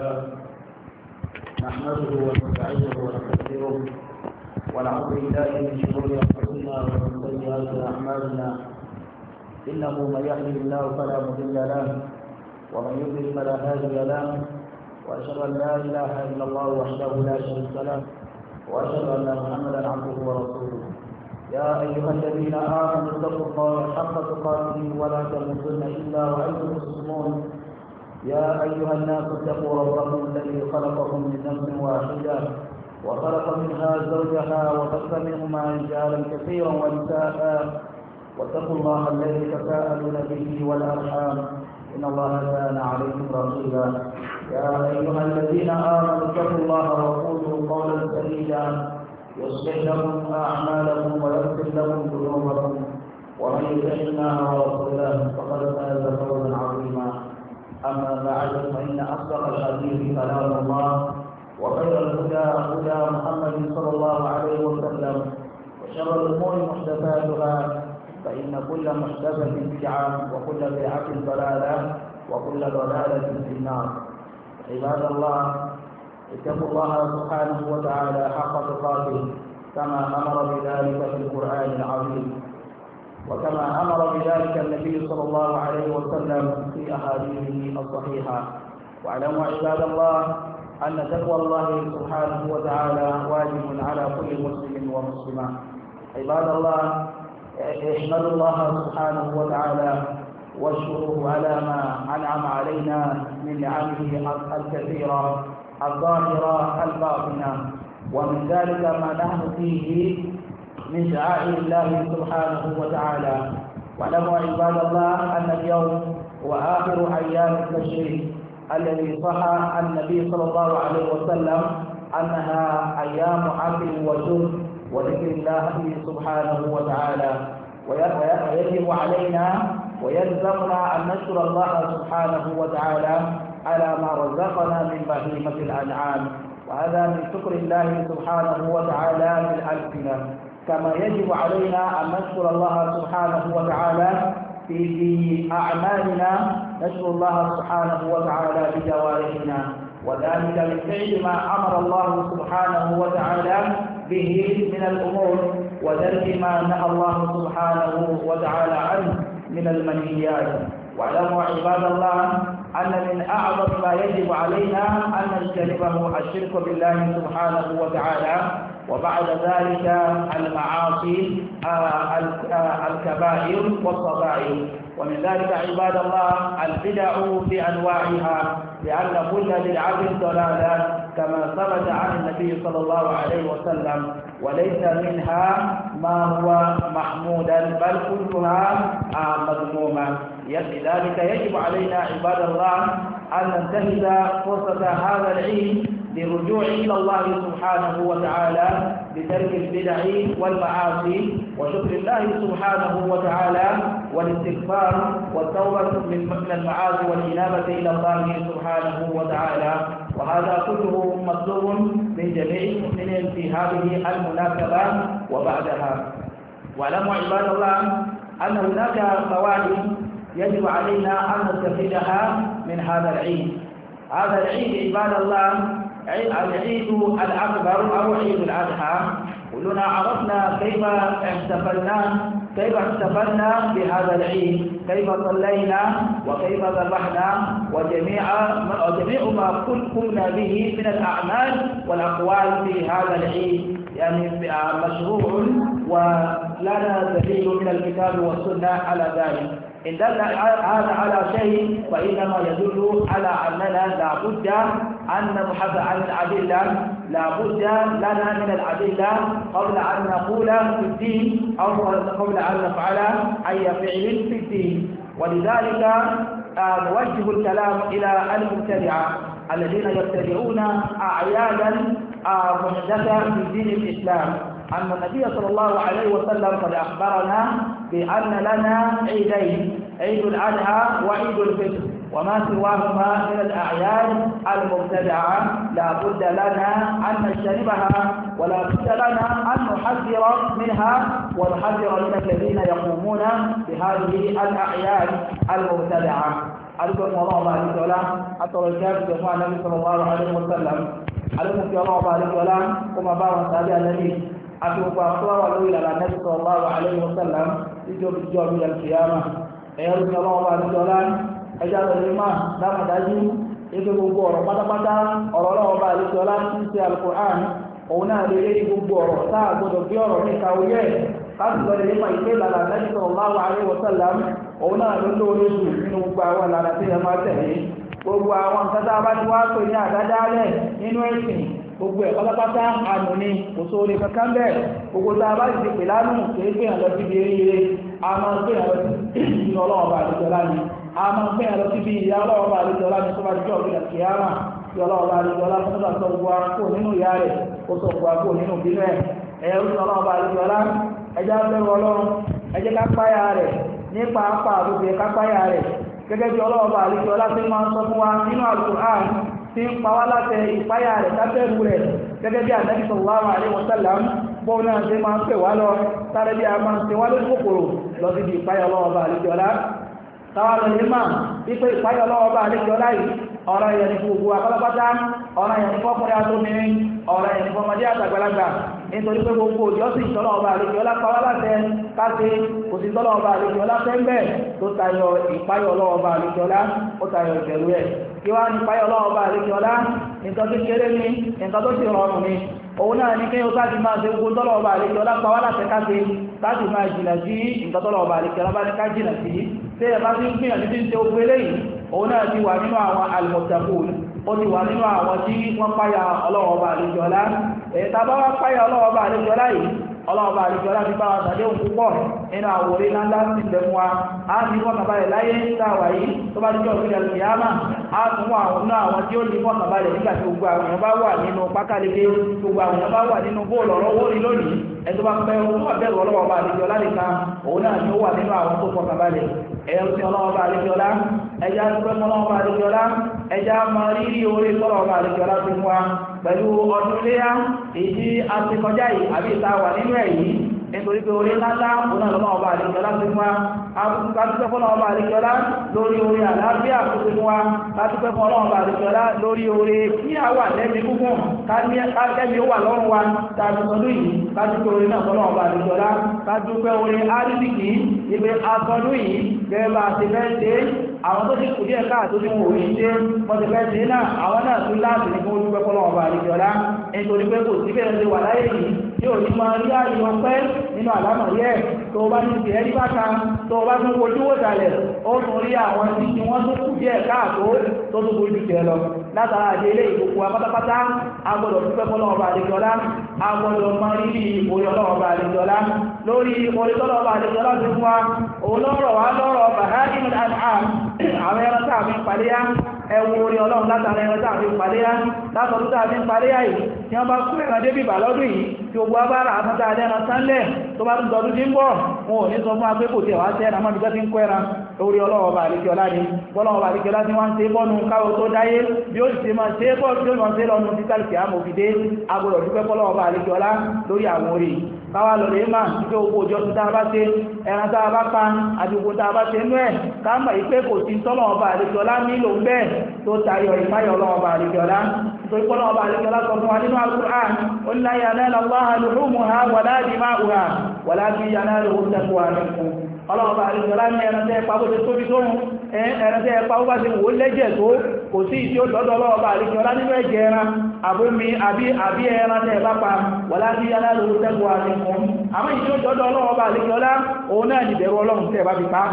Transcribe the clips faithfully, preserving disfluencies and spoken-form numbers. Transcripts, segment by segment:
لله نحمده ونستعينه ونستغفره ونعوذ بالله من شرور انفسنا ومن سيئات اعمالنا انه من يهده الله فلا مضل له ومن يضلل فلا هادي له واشهد ان لا اله الا الله وحده لا شريك له واشهد ان محمدا عبده ورسوله. يا ايها الذين امنوا اتقوا الله حق تقاته ولا تموتن الا وانتم مسلمون. يا أيها الناس اتقوا ربكم الذي خلقكم من نفس واحدة وخلق منها زوجها وبث منهما رجالا كثيرا ونساء واتقوا الله الذي تساءلون به والأرحام إن الله كان عليكم رقيبا. يا أيها الذين آمنوا اتقوا الله وقولوا قولا سديدا يصلح لكم أعمالكم ويغفر لكم ذنوبكم ومن يطع الله ورسوله فقد فاز فوزا عظيما. أما بعد فإن أصدق الحديث كلام الله وخير الهدى هدى محمد صلى الله عليه وسلم وشر الأمور محدثاتها فإن كل محدثة بدعة وكل بدعة ضلالة وكل ضلالة في النار. عباد الله اتقوا الله سبحانه وتعالى حق تقاته كما أمر بذلك في القرآن العظيم وكما أمر بذلك النبي صلى الله عليه وسلم في أحاديثه الصحيحة. واعلموا عباد الله أن تقوى الله سبحانه وتعالى واجب على كل مسلم ومسلمة. عباد الله احمدوا الله سبحانه وتعالى واشكروه على ما أنعم علينا من نعمه الكثيرة الظاهرة الباطنة، ومن ذلك ما نحن فيه من شعائر الله سبحانه وتعالى. واعلموا عباد الله أن اليوم هو آخر أيام التشريق الذي صح عن النبي صلى الله عليه وسلم أنها أيام أكل وشرب وذكر الله سبحانه وتعالى، ويجب علينا ويلزمنا أن نشكر الله سبحانه وتعالى على ما رزقنا من بهيمة الأنعام، وهذا من شكر الله سبحانه وتعالى بالألسنة. كما يجب علينا أن نشكر الله سبحانه وتعالى في في أعمالنا، نشكر الله سبحانه وتعالى بجوارحنا، وذلك من فعل ما أمر الله سبحانه وتعالى به من الأمور وترك ما نهى الله سبحانه وتعالى عنه من المنهيات. واعلموا عباد الله أن من أعظم ما يجب علينا أن نجتنبه الشرك بالله سبحانه وتعالى، وبعد ذلك المعاصي الكبائر والصغائر. ومن ذلك عباد الله البدع بأنواعها، لأن كل بدعة ضلالة كما ثبت عن النبي صلى الله عليه وسلم، وليس منها ما هو محمودا بل كلها مذمومة. لذلك يجب علينا عباد الله أن ننتهز فرصة هذا العيد للرجوع إلى الله سبحانه وتعالى بترك البدع والمعاصي وشكر الله سبحانه وتعالى والاستغفار والتوبة من المعاصي والإنابة إلى الله سبحانه وتعالى، وهذا كله مطلوب من جميع المؤمنين في هذه المناسبة وبعدها. واعلموا عباد الله أن هناك فوائد يجب علينا أن نستفيدها من هذا العيد. هذا العيد عباد الله العيد الأكبر أو عيد الأضحى، كلنا عرفنا كيف احتفلنا كيف احتفلنا بهذا العيد، كيف صلينا وكيف ذبحنا وجميع وجميع ما قمنا به من الأعمال والأقوال في هذا العيد يعني مشروع ولنا دليل من الكتاب والسنة على ذلك. إن دل هذا على شيء فإنما يدل على أننا لا بد أن نبحث عن الأدلة، لا بد لنا من الأدلة قبل أن نقول في الدين أو قبل أن نفعل أي فعل في الدين. ولذلك نوجه الكلام إلى المبتدعة الذين يبتدعون أعيادا محدثة في دين الإسلام، أن النبي صلى الله عليه وسلم قد أخبرنا بأن لنا عيدين، عيد الأضحى وعيد الفطر، وما سواهما من الأعياد المبتدعة لا بد لنا أن نجتنبها، ولا بد لنا أن نحذر منها ونحذر من الذين يقومون بهذه الأعياد المبتدعة. adúgbò fún ọlọ́ọ̀bà àdìjọ́lá atọ̀rọ̀ ìṣẹ́ àbùjọ fún Ànábì sallallahu alaihi wasallam alẹ́kùn fi ọlọ́ọ̀bà àdìjọ́lá kó máa bá wọn sábẹ́ Ànábì àti gbogbo àkọlọ́wà lórí ìlànà Ànábì sallallahu alaihi wasallam títí ó fi jọ bí al-qiyama ẹ̀yọ́ lórí ọlọ́ọ̀bà àdìjọ́lá ẹjá lórí máa dámọ̀dájú ibi gbogbo ọ̀rọ̀ pátápátá ọ̀rọ̀ ọlọ́ọ̀bà àdìjọ́lá ti ṣe al-Qur'an òun náà lè rí gbogbo ọ̀rọ̀ táà gbọdọ̀ bí ọ̀rọ̀ ní ìkàwé láti lọ lè máa ìpé ìlànà Ànábì sallallahu alaihi wasallam òun náà ló lóore jù nínú gbogbo àwọn ìlànà tí ẹ máa tẹ̀lé gbogbo àwọn nǹkan tá a bá ti wá pè ní àdádálẹ̀ nínú ẹ̀sìn gbogbo ẹ̀ pátápátá àánú ni kò sóore kankan bẹ́ẹ̀ gbogbo tá a bá ti pè lánù kì í pè hàn lọ síbi eré a máa pè hàn lọ sí ìlú ọlọ́ọ̀bà àdìjọ́lá ni a máa pè hàn lọ síbi ìyá ọlọ́ọ̀bà àdìjọ́lá ni tó bá ti jọ́ òbí àti ìyáàmà tí ọlọ́ọ̀bà àdìjọ́lá tó bá sọ gbogbo akó nínú ìyá rẹ̀ ó sọ gbogbo akó nínú ìbínú ẹ̀ ẹ̀yẹ́ ó ọlọ́ọ̀bà àdìjọ́lá ẹjá bẹ̀rù ọlọ́run ẹjẹ́ ká páyà rẹ̀ nípa apá àgbègbè ká páyà rẹ̀ gẹ́gẹ́ bí ọlọ́ọ̀bà àdìjọ́lá tí máa ń sọ fún wa nínú Al-Qur'an tí ń pa wá láti ìpáyà rẹ̀ kábẹ̀rù rẹ̀ gẹ́gẹ́ bí Ànábì sallallahu alaihi wasallam bọ́ náà ṣe máa ń pè wá lọ sáré bí a máa ń ṣe wá lójú kòkòrò lọ sí ibi ìpáyà ọlọ́ọ̀bà àdìjọ́lá táwa lọ ní máa wípé ìpáyà ọlọ́ọ̀bà àdìjọ́lá yìí ọ̀rọ̀ ìyẹn ní gbogbo akọ́lọ́pátá ọ̀rọ̀ ìyẹn ní fọ́kùnrin àtòmìnrin ọ̀rọ̀ ìyẹn ní fọmọdé àtàgbàlagbà nítorí pé gbogbo ìjọsìn ìtọ́lọ̀ ọba àlejò ọlá pa wá láṣẹ káṣe kò sí tọ́lọ̀ ọba àlejò ọlá fẹ́ńbẹ̀ tó tayọ ìpáyọ̀ ọlọ́wọ́ ọba àlejò ọlá ó tayọ ìbẹ̀rù ẹ̀ kí wá ní ìpáyọ̀ ọlọ́wọ́ ọba àlejò ọlá nǹkan tó kéré ní nǹkan tó sì rọrùn ni òun náà ní kí ó sáàtì máa ṣe gbogbo tọ́lọ̀ ọba àlejò ọlá pa wá láṣẹ káṣe láti máa jìnà sí nǹkan tọ́lọ̀ ọba àlejò ọlá bá ní ká jìnà sí tí ẹ bá ti ń gbìyànjú tí ń ṣe ogun eléyìí òun náà ti wà nínú àwọn al-muttaqun ó ti wà nínú àwọn tí wọ́n páyà ọlọ́wọ́ ọba àlejò ọlá ẹ̀ta bá wá páyà ọlọ́wọ́ ọba àlejò ọlá yìí ọlọ́wọ́ ọba àlejò ọlá ti bá wa tàdé òun púpọ̀ nínú àwòrán ńláńlá ti bẹ̀ fún wa a ti wọ́n kàbálẹ̀ láyé sáwà yìí tó bá jẹ́ òfin al-qiyama a tún wà nínú àwọn tí ó ní wọ́n kàbálẹ̀ nígbà tí gbogbo àwọn èèyàn bá wà nínú pákáleke gbogbo àwọn èèyàn bá wà nínú bóòlù ọ̀rọ̀ owó ní lónìí ẹ̀tọ́ bá fẹ́ owó bẹ̀rù ọlọ́wọ́ ọba àlejò ọlá nìkan òun náà ni ó wà nínú àwọn tó fọkànbalẹ̀ ẹ̀yà òsìn ọlọ́wọ́ ọba àlejò ọlá ẹjá dúpẹ́ fún ọlọ́wọ́ ọba àlejò ọlá ẹjá máa rírí orí tọ́lọ̀ ọba àlejò ọlá ti mú wa pẹ̀lú ọdún léyá èyí a ti kọjá yìí àbí ìta wà nínú èyí nítorí pé orí ńláńlá òun àlọ́wọ́ ọba àlejò ọlá ti mú wa kátúpẹ́ fún ọlọ́wọ́ ọba àlejò ọlá lórí orí àlàáfíà tó ti mú wa kátúpẹ́ fún ọlọ́wọ́ ọba àlejò ọlá lórí orí kí a wà lẹ́mí gúngùn kẹ́mi ó wà lọ́rùn wa tàbí sọdún yìí kátúpẹ́ orí náà fọ́lọ́wọ́ ọba àlejò ọlá kátúpẹ́ orí árídìkì ibi asọdún yìí gẹ́gẹ́ bá ti fẹ́ ṣe àwọn tó ti kù díẹ̀ káàtó tí wọ́n rí ṣe wọ́n ti fẹ́ ṣe náà àwọn náà tún láti ní fún olúpẹ́ fọ́lọ́wọ́ ọba àlejò ọlá nítorí pé kò sí bẹ́ẹ̀ ṣe wà láyé yìí tí ò ní máa rí àyè ọpẹ́ nínú àlámọ̀rí ẹ̀ tó bá ní ti ẹ̀rí báta tó bá tún wojú wò dalẹ̀ ó tún rí àwọn tí tí wọ́n tó kù díẹ̀ káàtó tó tún bojú jẹ lọ látara àdé ilé ìgbòkú apátápátá agbọ́dọ̀ dúpẹ́ fọ́lọ́wọ́ ọba àlejò ọlá agbọ́dọ̀ máa rí bí orí ọlọ́wọ́ ọba àlejò ọlá lórí orí tọ́lọ́ ọba àlejò ọlá tó fún wa òun lọ́rọ̀ wá lọ́rọ̀ baha'imul an'am àwọn ẹran tá a fi ń paléyá ẹwọ orí ọlọ́run látara ẹran tá a fi ń paléyá látọ̀tún tá a fi ń paléyá yìí tí wọ́n bá kú ẹran débì bà lọ́dún yìí tí ó gbọ́ bára àtúntà ẹran sánlẹ̀ tó bá tún tọdún tí ń bọ̀ wọn ò ní sọ fún agbé kò tí ẹ̀wà tẹ́ ẹran mọ́ nígbà tí ń kọ́ ẹran orí ọlọ́run ọba àríkẹ́ọlá ni bọ́lọ́run ọba àríkẹ́ọlá tí wọ́n ń ṣe bọ́nu káwọ tó dáyé bí ó sì máa ṣe bọ́ tí ó máa ṣe lọ́nu títàlùkì àmòfìdé agbọ́dọ̀ dúpẹ́ bọ́lọ́run ọba àríkẹ́ọlá lórí àwọn orí káwà lọ lè máa ìpé owó òjò tó dáa bá ṣe ẹran tàà bá pa àti ogun tàà bá ṣe inú ẹ̀ káàmà ìpé kò sí tọ́lọ̀ ọba àríkẹ́ọlá nílò bẹ́ẹ̀ tó tayọ ìpáyọ̀ ọlọ́ọba àríkẹ́ọlá nítorí pọ́lọ̀ ọba àríkẹ́ọlá sọ fún wa nínú Al-Qur'an ó ní la yanala Allaha luhumuha wala dima'uha walakin yanaluhu taqwa minkum ọlọ́ọ̀bá àríkẹ́ọlá ní ẹran tẹ́ ẹ̀pá bó ṣe tóbi tó rùn ẹran tẹ́ ẹ̀pá bó bá ṣe wò lẹ́jẹ̀ tó kò sí ìṣí ó lọ́dọ̀ ọlọ́ọ̀bá àríkẹ́ọlá nínú ẹ̀jẹ̀ ẹran àbómi àbí àbí ẹran tẹ́ ẹ̀bá pa wọlá sí aláàlú tẹ́kọ̀ọ́ àríkùn àmọ́ ìṣí ó lọ́dọ̀ ọlọ́ọ̀bá àríkẹ́ọlá òun náà ní ìbẹ̀rù Ọlọ́run tẹ́ ẹ̀bá fi pa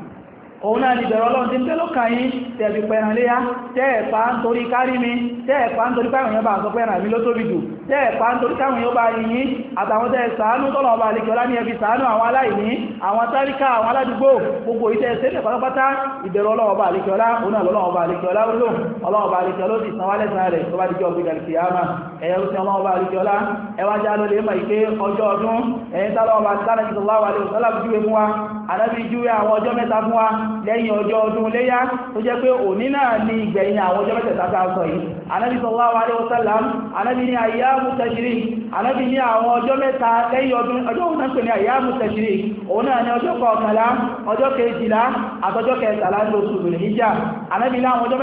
òun náà ni bẹ̀rẹ̀ Ọlọ́run tí ń tẹ́lọ́ kàyí tẹ̀bí pẹ̀ràn léyá tẹ́ẹ̀pá ń torí kárí mi tẹ́ẹ̀pá ń torí káwọn èèyàn bá sọ pẹ̀ràn mi ló tóbi jù tẹ́ẹ̀pá ń torí káwọn èèyàn bá yìnyín àtàwọn tẹ́ẹ̀ ṣàánú tọ́lọ̀ ọba àlekọ́lá ní ẹbí ṣàánú àwọn aláìní àwọn táríkà àwọn aládùúgbò gbogbo ìtẹ́ ṣẹlẹ̀ pátápátá ìbẹ̀rù Ọlọ́run ọba àlekọ́lá òun náà lọ́lọ́run ọba àlekọ́lá ló Ọlọ́run ọba àlekọ́lá ó sì san wá lẹ́san rẹ̀ tó bá dijọ́ gbé gàlìkìyàmá ẹ̀yẹ ó sì Ọlọ́run ọba àlekọ́lá ẹwà já ló lè mọ̀ ìpé ọjọ́ ọdún ẹ̀yìn tálọ́ ọba Ànábì júwe àwọn ọjọ́ mẹ́ta fún wa lẹ́yìn ọjọ́ ọdún léyá tó jẹ́ pé òní náà ní ìgbẹ̀yìn àwọn ọjọ́ mẹ́tẹ̀ẹ̀ta tá a sọ yìí. Ànábì sallallahu alaihi wasallam Ànábì ní ayyamu tashrik Ànábì ní àwọn ọjọ́ mẹ́ta lẹ́yìn ọdún ọjọ́ òun náà pè ní ayyamu tashrik òun náà ní ọjọ́ kọkànlá ọjọ́ kejìlá àtọjọ́ kẹtàlá ní oṣù Dhul-Hijjah. Ànábì ní àwọn ọjọ́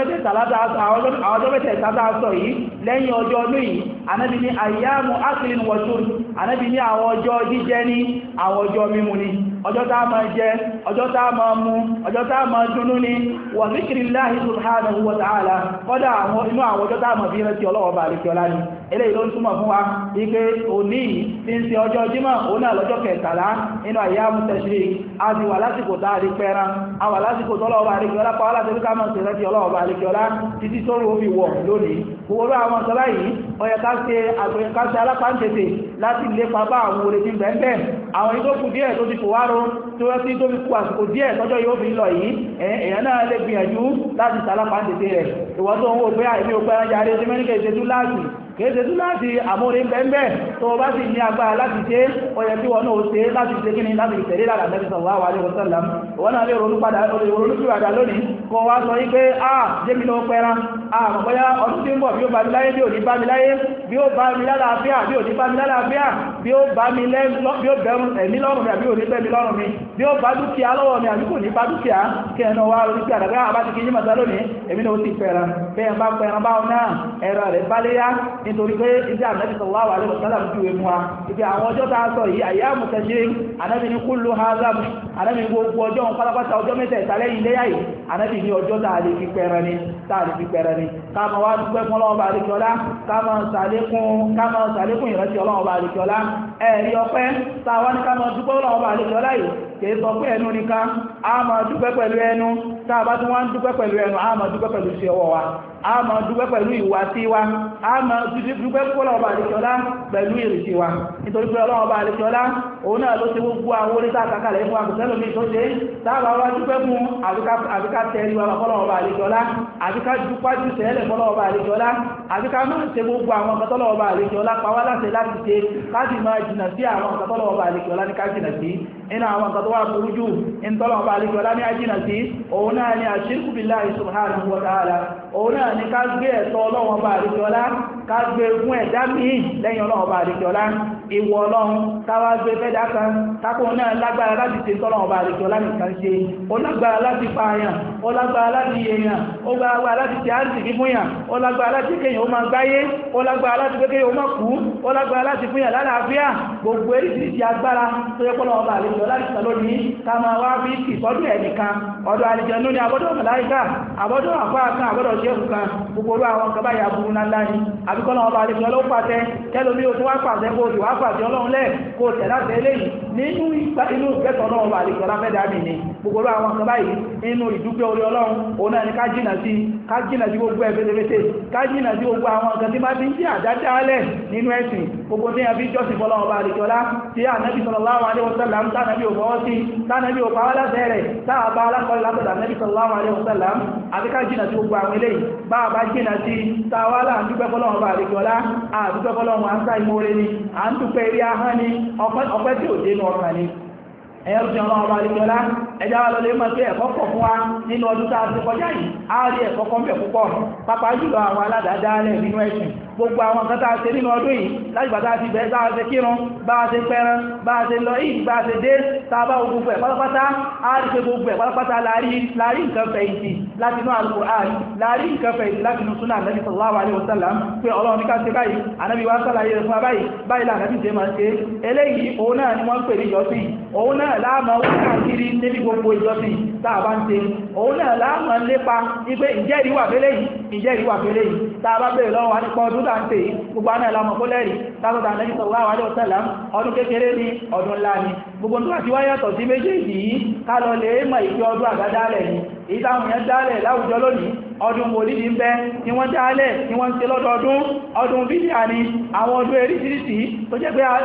mẹ́tẹ̀ẹ̀ta tá a sọ yìí lẹ́yìn ọjọ́ ọdún yìí Ànábì ní ayyamu aklin wa shurb Ànábì ní àwọn ọjọ́ jíjẹ ní àwọn ọjọ́ mímu ní ọjọ́ tá máa jẹ ọjọ́ tá máa mu ọjọ́ tá máa dúnú ní wa zikrillahi subhanahu wa ta'ala kọ́dá àwọn inú àwọn ọjọ́ tá máa bí rántí Ọlọ́run bá àríkẹ́ ọlá ní eléyìí ló ń túmọ̀ fún wa wípé òní tí ń ṣe ọjọ́ Jímọ̀ òun náà lọ́jọ́ kẹtàlá nínú ayyamu tashrik a ti wà lásìkò tá àrí pẹ́ran a wà lásìkò tọ́lọ́run bá àríkẹ́ ọlá pa wá láti rí ká máa ṣe rántí Ọlọ́run bá àríkẹ́ ọlá títí tó rò fi wọ̀ lónìí gbogbo àwọn ọ̀sọ́lá yìí ó yẹ ká ṣe àgbẹ̀káṣẹ́ alápáǹtẹ̀tẹ̀ láti lépa bá àwọn orí tí ń bẹ̀ẹ̀ àwọn ìdókù díẹ̀ tó ti kò wárò tó rẹ́ sí tó fi kú àsìkò díẹ̀ tọ́jọ́ yóò fi lọ yìí èèyàn náà lè gbìyànjú láti sàlápáǹtẹ̀tẹ̀ rẹ̀ ìwọ́n tó ń wò pé àìmí òpẹ́ ẹran jàre sí mẹ́ríkà ìṣẹ́jú láti kéèsè tún láti àmórí bẹ́ẹ̀bẹ́ tó bá sì ní agbára láti ṣe ọyẹ tí wọ́n náà ṣe láti ṣe kíni láti ìtẹ̀lé lára Nabi sallallahu alaihi wasallam wọ́n náà lè ronú padà olùrúnúkúrádà lónìí kọ wá sọ wípé ah jẹ́mi ló pẹ́ran ah mọ̀bọ́yá ọdún tí ń bọ̀ bí ó bá mi láyé bí ò ní bá mi láyé bí ó bá mi lálàáfíà bí ò ní bá mi lálàáfíà bí ó bá mi bẹ̀rù ẹ̀mí lọ́rùn mi àbí ò ní bẹ́mi lọ́rùn mi bí ó bá dúkìá lọ́wọ́ mi àbí kò ní bá dúkìá kí ẹ̀nà wá ronú sí àdàgbà àbá ti kí yíma sá lónìí èmi náà ó ti pẹ̀ran bẹ́ẹ̀ bá pẹ̀ran báwọn náà ẹ̀rọ rẹ̀ bá léyá nítorí pé ìdí Ànábì sallallahu alaihi wasallam júwe mú wa ìdí àwọn ọjọ́ tá a sọ yìí ayyamu tashrik Ànábì ní kullu hadha Ànábì ní gbogbo ọjọ́ ń pálápátá ọjọ́ mẹ́tẹ̀ẹ̀ta lẹ́yìn iléyá yìí Ànábì ní ọjọ́ tá a lè fi pẹ̀ran ni tá a lè fi pẹ̀ran ni ká máa wá dúpẹ́ fún Ọlọ́run bá àríkíọlá ká máa sàlékún ká máa sàlékún ìrántí Ọlọ́run bá àríkíọlá ẹ̀rí ọpẹ́ tá a wá ní ká máa dúpẹ́ Ọlọ́run bá àríkíọlá yìí kìí sọ pé ẹnu nìkan a máa dúpẹ́ pẹ̀lú ẹnu tá a bá tún wá ń dúpẹ́ pẹ̀lú ẹnu a máa dúpẹ́ pẹ̀lú iṣẹ́ ọwọ́ wa a máa dúpẹ́ pẹ̀lú ìwà sí wa a máa dúpẹ́ pẹ̀lú ọba àlekíọlá pẹ̀lú ìrìsí wa nítorí pé Ọlọ́run ọba àlekíọlá òun náà ló ṣe gbogbo àwọn orí tàkàkàlẹ̀ fún àkùsẹ́lómi tó ṣe táàbà wá dúpẹ́ fún àbíká tẹ̀rí wa fọ́lọ́run ọba àlekíọlá àbíká dúpájú tẹ́lẹ̀ fọ́lọ́run ọba àlekíọlá àbíká máa ṣe gbogbo àwọn kọtọ́lọ́run ọba àlekíọlá pa wá láṣẹ láti ṣe láti máa jìnà sí àwọn kọtọ́lọ́run ọba àlekíọlá ní ká jìnà sí inú àwọn nǹkan tó wà burú jù in tọ́lọ̀ ọba àlekíọlá ní àjìnà sí òun náà ni àṣírkù billahi subhanahu wa ta'ala òun náà ni ká gbé ẹ̀tọ́ Ọlọ́run ọba àlekíọlá ká gbé fún ẹ̀dá míì lẹ́yìn Ọlọ́run ọba àlekíọlá ìwọ Ọlọ́run káwá gbé fẹ́dá kan kákò náà lágbára láti ṣe tọ́lọ̀ ọba àlekíọlá nìkan ṣe ó lágbára láti pààyàn ó lágbára láti yèèyàn ó lágbára láti ṣe àrísìkí fún yàn ó lágbára láti kéèyàn ó máa gbáyé ó lágbára láti pé kéèyàn ó máa kú ó lágbára láti fún yàn lálàáfíà gbogbo eréṣìíṣìí agbára tó yẹ kọ́lọ̀ ọba àlekíọlá láti sàlónìí ká máa wá bí ìtọ́jú ẹnìkan ọ̀dọ̀ àlìjẹ̀nú ni àbọ́dọ̀ màláíkà àbọ́dọ̀ àfáà kan àbọ́dọ̀ ṣéhù kan gbogbo àwọn nǹkan báyìí aburú ńlá ní àbíkọ́lọ̀ ọba àlejò ọlọ́pàá pàtẹ kẹlòmí o tó wá pàtẹ kó ti wá pàtẹ ọlọ́run lẹ́ kó tẹ̀láṣẹ eléyìí nínú inú ìgbẹ́tọ̀ ọlọ́run ọba àlejò ọláfẹ́dàmì ni gbogbo àwọn nǹkan báyìí nínú ìdúpẹ́ orí ọlọ́run òun náà ni ká jìnà sí ká jìnà sí gbogbo ẹ̀fẹ́fẹ́fẹ́ ká jìnà sí gbogbo àwọn nǹkan tí máa ti ń jẹ́ àdádálẹ̀ nínú ẹ̀sìn gbogbo tí a fi jọ́sìn fọ́lọ́run ọba àlejò ọlá tí Ànábì sallallahu alaihi wasallam tánàbí ò fọwọ́ sí tánàbí ò pàwọ́ láṣẹ rẹ̀ táà bá alákọ̀ọ́lẹ̀ látọ̀dọ̀ Ànábì sallallahu alaihi wasallam àti ká jìnà sí gbogbo àwọn eléyìí bá bá jìnà sí tàwálà ń dúpẹ́ fọ́lọ́run bá àríkọ́lá àdúpẹ́ fọ́lọ́run à ń sá ìmóre ni à ń dúpẹ́ eré ahọ́n ni ọpẹ́ tí ò dénú ọkàn ni ẹ̀yẹ́ tí ọlọ́run bá àríkọ́lá ẹjá wa lọlé mọ́ sí ẹ̀kọ́ pọ̀ fún wa nínú ọdún tá a ti kọjá yìí a rí ẹ̀kọ́ kan bẹ̀ púpọ̀ pápá jùlọ àwọn aládàádálẹ̀ nínú ẹ̀sìn gbogbo àwọn nǹkan tá a ṣe nínú ọdún yìí láti bàtà ti bẹ̀ẹ́ bá a ṣe kírun bá a ṣe pẹran bá a ṣe lọ yìí bá a ṣe dé tàbá gbogbo ẹ̀ pátápátá a rí pé gbogbo ẹ̀ pátápátá láàrí nǹkan fẹ̀yìntì láti inú Al-Qur'an láàrí nǹkan fẹ̀yìntì láti inú súnà Ànábì sallallahu alaihi wasallam pé Ọlọ́run ní ká ṣe báyìí Ànábì wá sàlàyé rẹ̀ fún abáyìí báyìí l'Ànábì ṣe máa ṣe eléyìí òun náà ni wọ́n ń pè ní ìjọsìn òun náà láàmà wọ́n káàkiri níbi gbogbo ìjọsìn táà bá ń ṣe òun náà láàmà lépa ipé ìjẹ́ ìríwà fẹ́lẹ̀ yìí ìjẹ́ ìríwà fẹ́lẹ̀ yìí táà bá bèèrè lọ́wọ́ nípa ọdún tàà ń tè gbogbo aná ìlàmọ̀ kó lẹ́rìí látọ̀dọ̀ Ànábì sallallahu alaihi wasallam ọdún kékeré ní ọdún ńlá ni gbogbo tó àti wáyàtọ̀ sí méjèèjì yìí ká lọ lè mọ̀ ìfẹ́ ọdún àgádálẹ̀ ni èyí táwọn èèyàn dálẹ̀ láwùjọ lónìí ọdún mòlídìí ń bẹ tí wọ́n dálẹ̀ tí wọ́n ń ṣe lọ́dọọdún ọdún bídíà ni àwọn ọdún eríṣiríṣi tó jẹ́ pé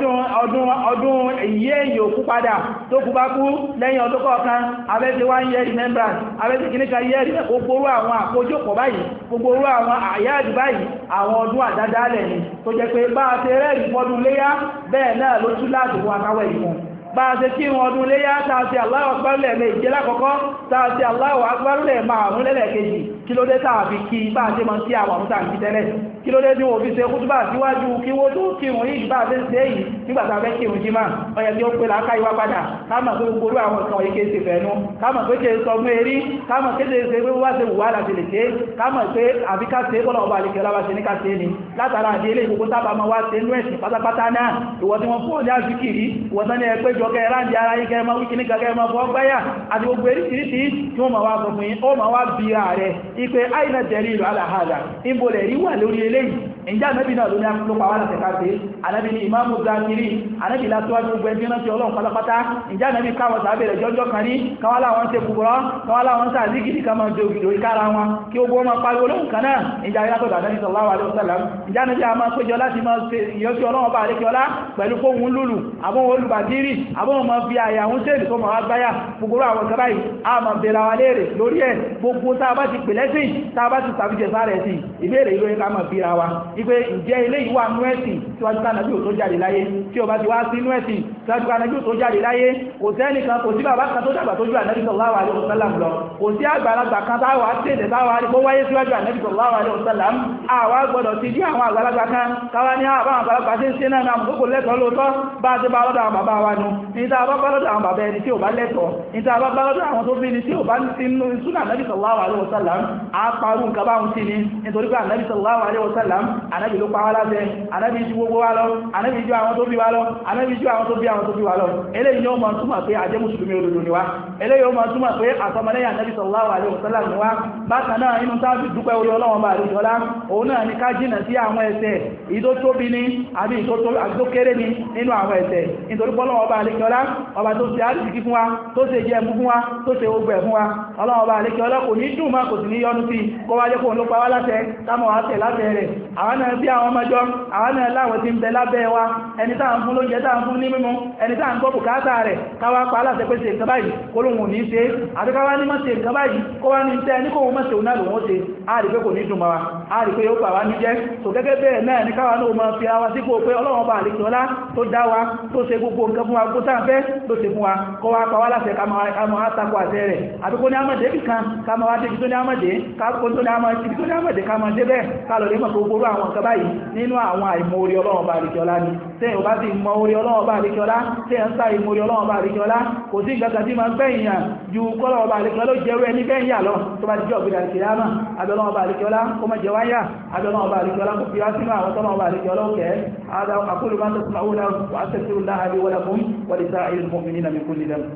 ọdún èyí èyí òkú padà tó kú bá kú lẹ́yìn ọdún kọ̀ọ̀kan abẹ́sẹ̀ wá ń yẹ́ remembrance abẹ́sẹ̀ kìníkà yẹ́ gbogbo àwọn àkójọpọ̀ báyìí gbogbo àwọn àyáàdì báyìí àwọn ọdún àdádálẹ̀ ni tó jẹ́ pé bá a ṣe rẹ́rìí fọ́dún léyá bẹ́ẹ̀ náà ló tún láti fún akáwẹ̀ ìfún bá a ṣe kírun ọdún léyá táa ṣe Allahu Akbar lẹ́ẹ̀mejì lákọ̀ọ́kọ́ táa ṣe Allahu Akbar lẹ́ẹ̀márùn lẹ́lẹ́kejì kí ló dé táa fi kí bá a ṣe máa ń kí àwọn àmúta àti tẹ́lẹ̀ kí ló dé tí wọ́n fi ṣe kútúbà síwájú kí wó tó kírun yìí bá a ṣe ṣe yìí nígbàtà fẹ́ kírun jímá ọyẹ tí ó pè láká ìwá padà káàmà pé gbogbo àwọn ìkan ìké ṣe fẹ̀ẹ́nu káàmà pé ṣe sọ mú erí káàmà pé ṣe ṣe wá ṣe wùwá láti lè ṣe káàmà pé àbíká ṣe bọ́lá ọba àlekẹ́ lábá ṣe ní ká ṣe ni látara àdé ilé ìgbogbo tábà máa wá ṣe nú ẹ̀sìn pátápátá náà ìwọ tí wọ́n fún ọ ní àzíkìrí ìwọ tán ní ẹgbẹ́ jọ kẹ́ ráńdì ara yín kẹ́ máa wíkì ní kẹ́kẹ́ máa fọ́ gbáyà àti gbogbo eríṣiríṣi tí wọ́n máa wá sọ fún yín ó máa wá bí ààrẹ ipe àìnà jẹ́rí ìlú aláhàdà ìbòlẹ̀ rí wà lórí eléyìí ìjá ànábì náà ló ní àpòlọpọ̀ àwọn àtẹ̀káṣe ànábì ní ìmáàmù Zakiri ànábì látọ́wájú gbogbo ẹgbẹ́ náà tí ọlọ́run pátápátá ìjá ànábì káwọn sàábẹ̀rẹ̀ jọjọ́ kan ní káwọn láwọn ṣe kúburọ́ káwọn láwọn sáà zíkìdì ká máa jògìdò ìkára wọn kí ó gbọ́ máa pariwo lóhùn kan náà ìjà ìlàtọ̀dà ànábì sallallahu alaihi wasallam ìjá ànábì a máa péjọ láti máa ṣe ìyọ́sí ọlọ́run bá àrékíọlá pẹ̀lú fóhun lùlù àbóhun olùbàdírì àbóhun máa fi àyà àwọn sẹ́ẹ̀lì tó máa wá gbáyà gbogbo àwọn ọ̀gá báyìí a máa bèèrè wa léèrè lórí ẹ̀ gbogbo tá a bá ti pè lẹ́sìn tá a bá ti sàbíjẹ sára ẹ̀sìn ìbéèrè ìlú ẹ̀ká máa bèèrè wa ipé ìjẹ́ ilé ìwà nú ẹ̀sìn tí wájú ká nàbí ò tó jáde láyé tí ó bá ti wá sí nú ẹ̀sìn tí wájú ká nàbí ò tó jáde láyé kò sẹ́ni kan kò sí bàbá kan tó dàgbà tó ju ànábì sallallahu alaihi wasallam lọ kò sí àgbàlagbà kan táwà tètè táwà rí kó wáyé síwájú ànábì sallallahu alaihi wasallam àwa gbọdọ̀ ti dí àwọn àgbàlagbà kan káwá ní àwọn àgbàlagbà tí ń ṣe náà náà kókò lẹ́tọ̀ọ́ lóòótọ́ bá ti bá lọ́dọ̀ àwọn bàbá wa nu níta bá bá lọ́dọ̀ àwọn bàbá ẹni tí ò bá lẹ́tọ̀ọ́ níta bá bá lọ́dọ̀ àwọn tó bí ni tí ò bá ti nú súnà ànábì sallallahu alaihi wasallam á parú nǹkan báhùn sí ni nítorí pé ànábì sallallahu alaihi wasallam ànábì ló pa wá láṣẹ ànábì ju gbogbo wa lọ ànábì ju àwọn tó bí wa lọ ànábì ju àwọn tó bí àwọn tó bí wa lọ eléyìí yóò máa túmọ̀ pé àjẹ́ mùsùlùmí òdodo ni wa eléyìí yóò máa túmọ̀ pé àtọmọlẹ́yìn ànábì sallallahu alaihi wasallam ni wa bákan náà inú táàbì dúpẹ́ orí ọlọ́wọ́n bá àríjọ lá òun náà ni ká jìnà sí àwọn ẹ̀ṣẹ̀ ìdó tóbi ní àbí ìdó kéré ní nínú àwọn ẹ̀ṣẹ̀ nítorí pọ́lọ́wọ́n bá àríjọ lá ọba tó ṣe àríjìkí fún wa tó ṣe jẹ́ mú fún wa tó ṣe ogbò ẹ̀ fún wa ọlọ́wọ́n bá àríjọ lá kò ní dùn má kò sì ní yọnu sí kó wá jẹ́ kó ló pa wá láṣẹ táwọn wá tẹ̀ láṣẹ rẹ̀ àwọn náà bí àwọn ọmọjọ́ àwọn náà láwọn tí ń bẹ lábẹ́ wa ẹni tá ń fún lóúnjẹ tá ń fún ní mímu ẹni tá ń gbọ́ bùkátà rẹ̀ káwá pa aláṣẹ pé ṣe nǹkan báyìí kó lóhun ò ní ṣe àti káwá ní mọ́ ṣe nǹkan báyìí kó wá ní tẹ́ ní kó wọ́n mọ́ ṣe òun náà lòun ó ṣe á rí pé kò ní dùn mọ́ wa á rí pé yóò bà wá ní jẹ́ tó gẹ́gẹ́ bẹ́ẹ̀ náà ní káwá náà mọ́ fi ara sípò pé ọlọ́run bá àlejò ọlá tó dá wa tó ṣe gbogbo nǹkan fún wa kó sáà fẹ́ ló ṣe fún wa kó wá pa wá láṣẹ ká máa àtakò àṣẹ rẹ̀ àbí kó ní àmọ̀dé bì kan ká máa wá débi tó ní àmọ̀dé ká kó tó ní àmọ̀dé ká máa dé bẹ́ẹ̀ ká lọ lè mọ̀ gbogbo àwọn nǹkan báyìí nínú àwọn àìmọ̀ orí ọlọ́run bá àlejò ọlá ni tẹ́yìn bá ti mọ orí ọlọ́run bá àlejò ọlá tẹ́yìn ń sá ìmọ̀ orí ọlọ́run bá àlejò ọlá kò sí nǹkan kan tí máa gbẹ̀yìn ju kọ́lọ́run bá àlejò ọlá ló jẹ́rú ẹni bẹ́yìn yà lọ tó bá ti jẹ́ ọ̀gbẹ̀dà ìkìyàmà abẹ́lọ́wọ́ bá àríkẹ́ọlá kó mọ́ jẹ wáyà abẹ́lọ́wọ́ bá àríkẹ́ọlá kó fi wá sínú àwọn tọ́lọ́wọ́ bá àríkẹ́ọlá òkè aqulu ma tasma'una wa astaghfirullaha li wa lakum wa li sa'iril mu'minina min kulli dhanb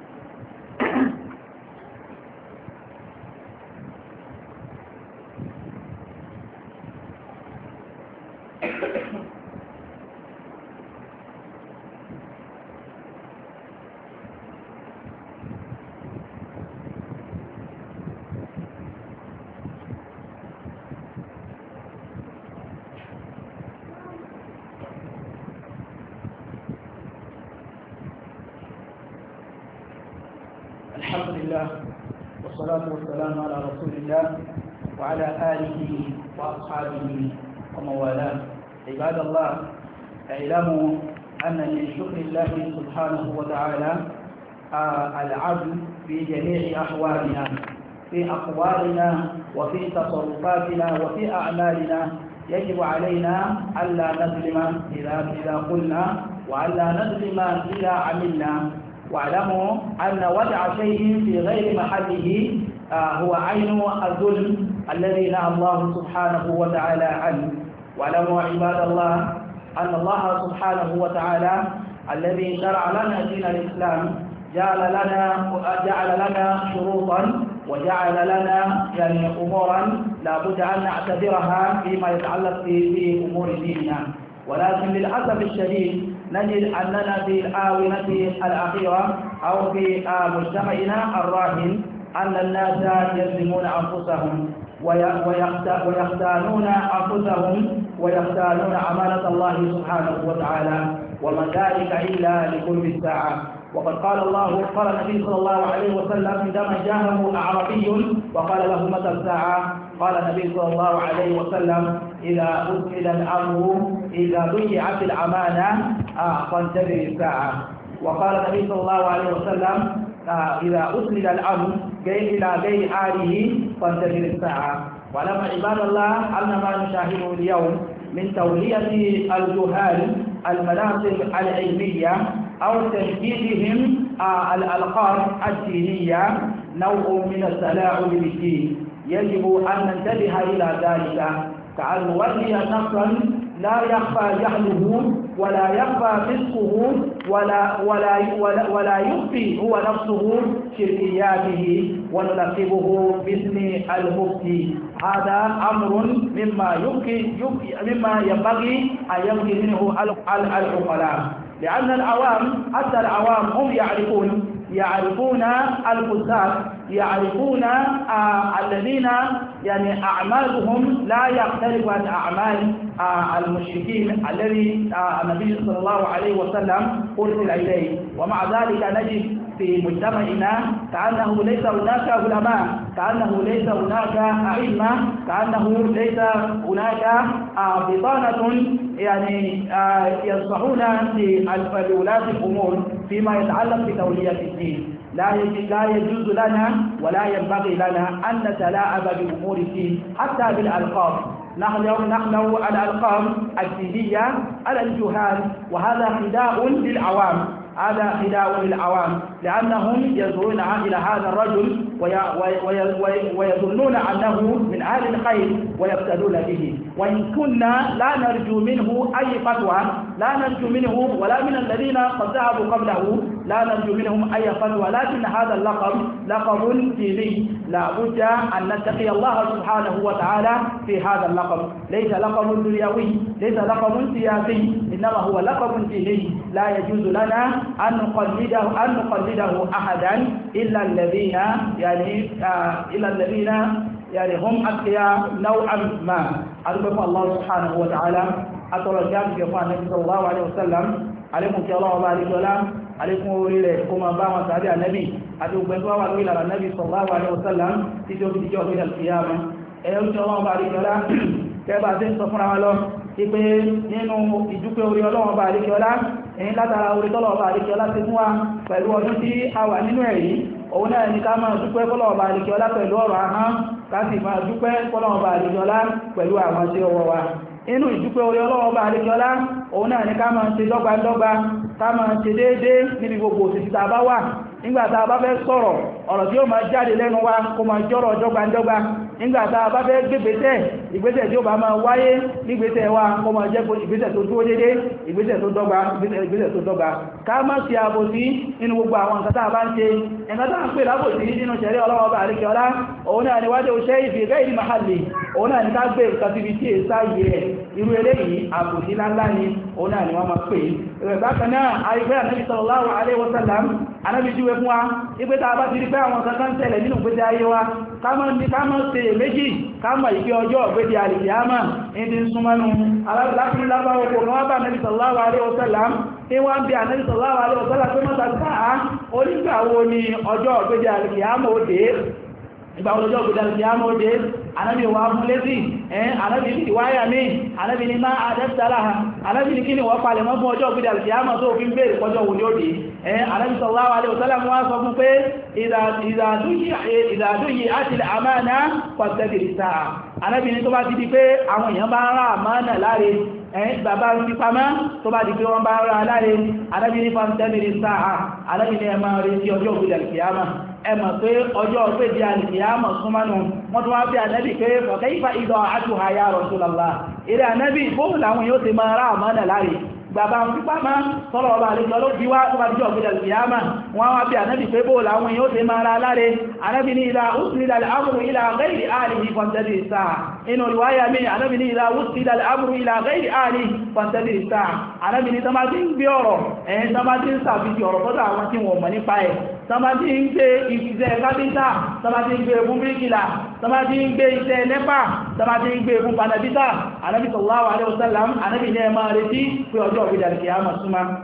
الحمد لله والصلاة والسلام على رسول الله وعلى آله وأصحابه ومن والاه عباد الله اعلموا أن من شكر الله سبحانه وتعالى العدل في جميع أحوالنا في أقوالنا وفي تصرفاتنا وفي أعمالنا يجب علينا ألا نظلم إذا إذا قلنا وألا نظلم إذا عملنا واعلموا أن وضع شيء في غير محله هو عين الظلم الذي نهى الله سبحانه وتعالى عنه. واعلموا عباد الله أن الله سبحانه وتعالى الذي شرع لنا دين الإسلام جعل لنا جعل لنا شروطا وجعل لنا يعني أمورا لا بد أن نعتبرها فيما يتعلق في أمور ديننا، ولكن للأسف الشديد نجد أننا في الآونة الأخيرة أو في مجتمعنا الراهن أن الناس يظلمون أنفسهم ويختانون أنفسهم ويختانون أمانة الله سبحانه وتعالى، وما ذلك إلا لقرب الساعة. وقد قال الله قال النبي صلى الله عليه وسلم عندما جاءه أعرابي وقال له متى الساعة؟ قال النبي صلى الله عليه وسلم إذا أسئل الأمر إذا ضيعت الأمانة فانتظر الساعة. وقال النبي صلى الله عليه وسلم إذا أسند الأمر إلى غير آله فانتظر الساعة. ولما عباد الله أن ما نشاهده اليوم من تولية الجهال المناصب العلمية أو تشكيلهم الألقاب الدينية نوع من التلاعب بالدين، يجب أن ننتبه إلى ذلك، كأن نولي نصرا لا يخفى جهله ولا يخفى فسقه ولا ولا ولا, ولا يخفي هو نفسه شركياته ونلقبه باسم المفتي. هذا أمر مما يمكن مما ينبغي أن ينبغي منه العقلاء، لأن العوام حتى العوام هم يعرفون يعرفون الفساق، يعرفون آه الذين يعني أعمالهم لا يختلف عن أعمال آه المشركين الذي آه النبي صلى الله عليه وسلم أرسل إليه. ومع ذلك نجد في مجتمعنا كأنه ليس هناك علماء، كأنه ليس هناك أئمة، كأنه ليس هناك آه بطانة يعني آه يصلحون لولاة الأمور فيما يتعلق بتولية الدين. لا لا يجوز لنا ولا ينبغي لنا أن نتلاعب بأمور الدين حتى بالألقاب. نحن نحن الألقاب الدينية على الجهال، وهذا خداع للعوام، هذا خداع للعوام، لأنهم ينظرون إلى هذا الرجل ويظنون أنه من أهل الخير ويقتدون به. وإن كنا لا نرجو منه أي فتوى، لا نرجو منه ولا من الذين قد ذهبوا قبله، لا نرجو منهم أي فتوى، لكن هذا اللقب لقب ديني، لا بد أن نتقي الله سبحانه وتعالى في هذا اللقب. ليس لقب دنيوي، ليس لقب سياسي، إنما هو لقب ديني. لا يجوز لنا أن نقلده أن نقلده أحدا إلا الذين يعني آه إلا الذين يعني هم أتقياء نوعا ما. أرجو الله سبحانه وتعالى أتولى الجامع في النبي صلى الله عليه وسلم عليكم يا الله وبارك وسلم عليكم وليكم أبا وسعد النبي أتوب بنتوا وإلى النبي صلى الله عليه وسلم في يوم الجمعة إلى القيامة. أيها الله وبارك وسلم كما سنصفنا له ipe nínú ìdúpẹ́ orí Ọlọ́run bá àríkẹ́ọlá èyí látara orí tọ́lọ̀ bá àríkẹ́ọlá ti fún wa pẹ̀lú ọdún tí a wà nínú ẹ̀rí, òun náà ní ká máa dúpẹ́ fọ́lọ́run bá àríkẹ́ọlá pẹ̀lú ọ̀rọ̀ ahọ́n, ká sì máa dúpẹ́ fọ́lọ́run bá àríkẹ́ọlá pẹ̀lú àwọn tí ó wọ́ wa. Inú ìdúpẹ́ orí Ọlọ́run bá àríkẹ́ọlá òun náà ní ká máa ṣe dọ́gbandọ́gba, ká máa ṣe déédéé níbi gbogbo òṣìṣẹ́ tá a bá wà. Nígbàtá a bá fẹ́ sọ̀rọ̀ ọ̀rọ̀ tí ó máa jáde lẹ́nu wa kó máa jọ́rọ̀ dọ́gbandọ́gba. Nígbàtá a bá fẹ́ gbégbésẹ̀, ìgbésẹ̀ tí ó bá máa wáyé nígbésẹ̀ wa kó máa jẹ́ ìgbésẹ̀ tó dúró dédé, ìgbésẹ̀ tó dọ́gba, ìgbésẹ̀ tó dọ́gba. Ká má ṣe àbòsí nínú gbogbo àwọn nǹkan tá a bá ń ṣe. Nǹkan tá a ń pè lábòsí nínú ṣẹ̀rí Ọlọ́run Ọba àríkẹ́ọlá, òun náà ni wájú ṣe ìfì ghairi mahalli, òun náà ni ká gbé nǹkan síbi tí èsá yìí rẹ̀. Irú eléyìí àbòsí láńlá ni, òun náà ni wọ́n máa pè. Ìrẹ̀ bákan náà, àrífẹ́ Ànábì sallallahu alaihi wasallam, Ànábì júwe fún wa, ipé ta bá ti rí pé àwọn kankan tẹ̀lẹ̀ nínú ìgbésí ayé wa, ká mọ́ ní ká mọ́ ṣe méjì, ká mọ̀ ìpé ọjọ́ ọ̀gbẹ́dì àlìkìyámà ní ti ń súnmọ́nu. Alábìláfún lábáwọ̀ kò wọ́n bá Ànábì sallallahu alaihi wasallam, tí wọ́n bí Ànábì sallallahu alaihi wasallam pé mọ́ta sáà onígbàwo ni ọjọ́ ọ̀gbẹ́dì àlìkìyámà ó dé. Ìgbà ọjọ́ ògbèdà ti á mọ́ dé, Ànábì wà fún lésì, ẹn Ànábì ní ìwáyà mí, Ànábì ní máa àdẹ́sàláha, Ànábì ní kí ni wọ́n palẹ̀ mọ́ fún ọjọ́ ògbèdà ti á mọ́ tó fi ń bèèrè pọ́jọ́ wò ní òdì. ẹn Ànábì sallallahu alaihi wasallam wọ́n sọ fún pé ìdàdúyì àti àmánà pàtàkì sáà. Ànábì ní tó bá ti di pé àwọn èèyàn bá ń rá àmánà láre, ẹ̀yìn bàbá ń fi pamá tó bá di pé wọ́n bá ń rá láre, Ànábì ní pàtàkì sáà. Ànábì ní ẹ máa retí ọjọ́ ògbèdà kìyàmà, ẹ mọ̀ pé ọjọ́ ọ̀pẹ́ di alìkìyàmọ̀ súnmọ́nù. Wọ́n tún wá bí ànábì pé fọ̀kẹ́ ìfà ìdọ̀ àtúhà ya Rasulullah, eré ànábì bóhùn làwọn yóò ti máa rá àmánà láre. Bàbá ń pípá máa sọ́rọ̀ ọba àlejò ló bí wá tó bá díjọ́ ọ̀gbẹ̀dẹ̀ alìkìyàmà. Wọ́n wá bí ànábì pé bóhùn làwọn yóò ti máa rá láre. Ànábì ní ìlà usnida al-amru ila ghayri ahlihi fantadhir as-sa'a. Inú riwaya mi ànábì ní ìlà usnida al-amru ila ghayri ahlihi fantadhir as-sa'a. Ànábì ní tán bá ti ń gbé ọ̀rọ̀ ẹ̀yìn tán bá ti ń sàfihàn ọ̀rọ̀ tọ́dọ̀ àwọn tí wọ́n mọ̀ nípa ẹ̀, tọ́bátí ń gbé iṣẹ́ kápítà, tọ́bátí ń gbé fún bíríkìlà, tọ́bátí ń gbé iṣẹ́ nẹ́pà, tọ́bátí ń gbé fún panabita. Ànábì sallallahu alaihi wasallam, Ànábì ní ẹ máa retí pé ọjọ́ ògbèdà kìyàmà súnmọ́.